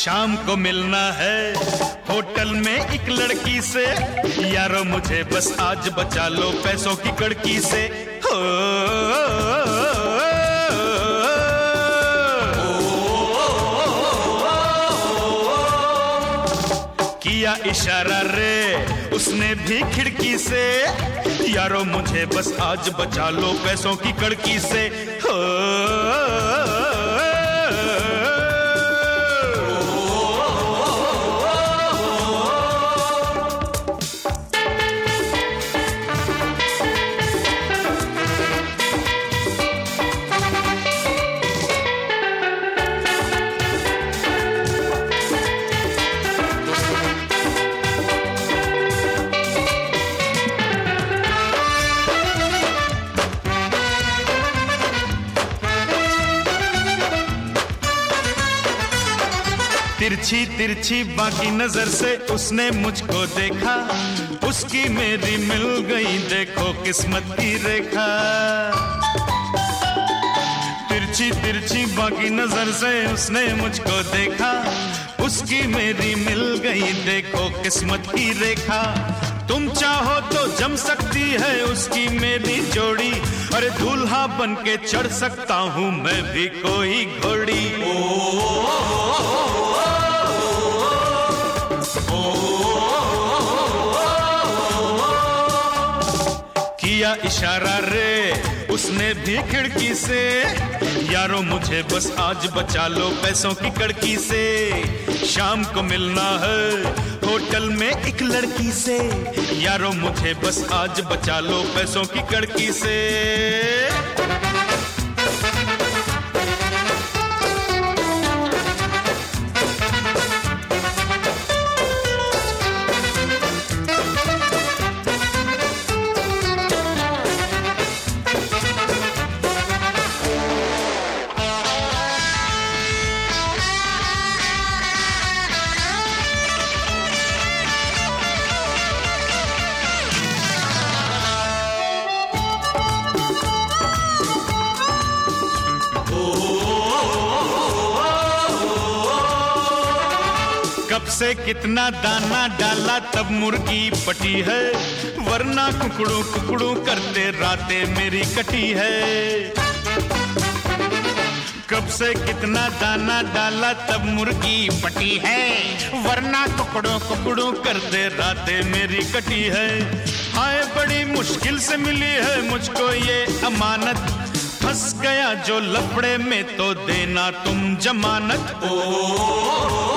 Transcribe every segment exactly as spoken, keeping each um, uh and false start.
शाम को मिलना है होटल में एक लड़की से, यारो मुझे बस आज बचा लो पैसों की कड़की से। हो किया इशारा रे उसने भी खिड़की से, यारो मुझे बस आज बचा लो पैसों की कड़की से। हो तिरछी तिरछी बाकी नजर से उसने मुझको देखा, उसकी मेरी मिल गई देखो किस्मत की रेखा। तिरछी तिरछी बाकी नजर से उसने मुझको देखा, उसकी मेरी मिल गई देखो किस्मत की रेखा। तुम चाहो तो जम सकती है उसकी मेरी जोड़ी, अरे दूल्हा बन के चढ़ सकता हूँ मैं भी कोई घोड़ी। किया इशारा रे उसने भी खिड़की से, यारो मुझे बस आज बचा लो पैसों की कड़की से। शाम को मिलना है होटल में एक लड़की से, यारो मुझे बस आज बचा लो पैसों की कड़की से। कब से कितना दाना डाला तब मुर्गी पटी है, वरना कुकड़ू कुकड़ू करते रातें मेरी कटी है। कब से कितना दाना डाला तब मुर्गी पटी है, वरना कुकड़ू कुकड़ू करते रातें मेरी कटी है। हाय बड़ी मुश्किल से मिली है मुझको ये अमानत, फंस गया जो लफड़े में तो देना तुम जमानत। ओ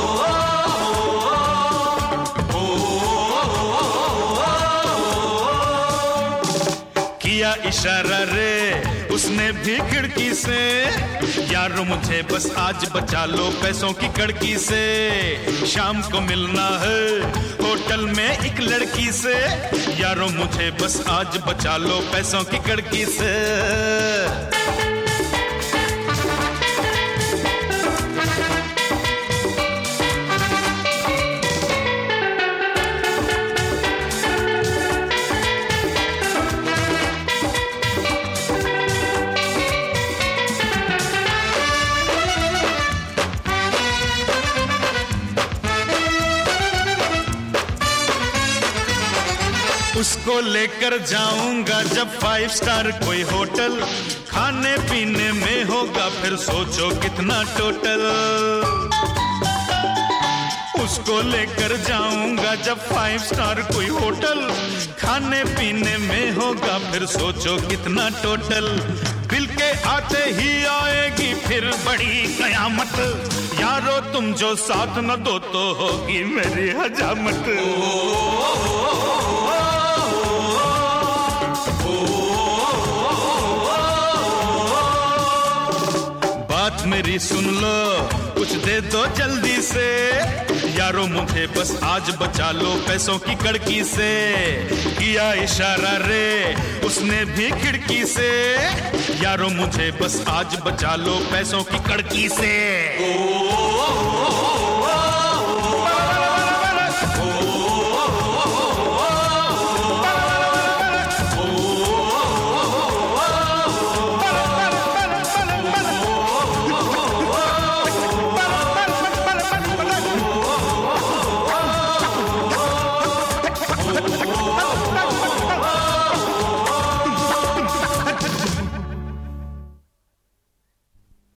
किया इशारा रे उसने भी खिड़की से, यारो मुझे बस आज बचा लो पैसों की कड़की से। शाम को मिलना है होटल में एक लड़की से, यारो मुझे बस आज बचा लो पैसों की कड़की से। उसको लेकर जाऊंगा जब फाइव स्टार कोई होटल, खाने पीने में होगा फिर सोचो कितना टोटल। उसको लेकर जाऊंगा जब फाइव स्टार कोई होटल, खाने पीने में होगा फिर सोचो कितना टोटल। बिल के आते ही आएगी फिर बड़ी कयामत, यारो तुम जो साथ न दो तो होगी मेरी हजामत। बात मेरी सुन लो कुछ दे दो जल्दी से, यारो मुझे बस आज बचा लो पैसों की कड़की से। किया इशारा रे उसने भी खिड़की से, यारो मुझे बस आज बचा लो पैसों की कड़की से।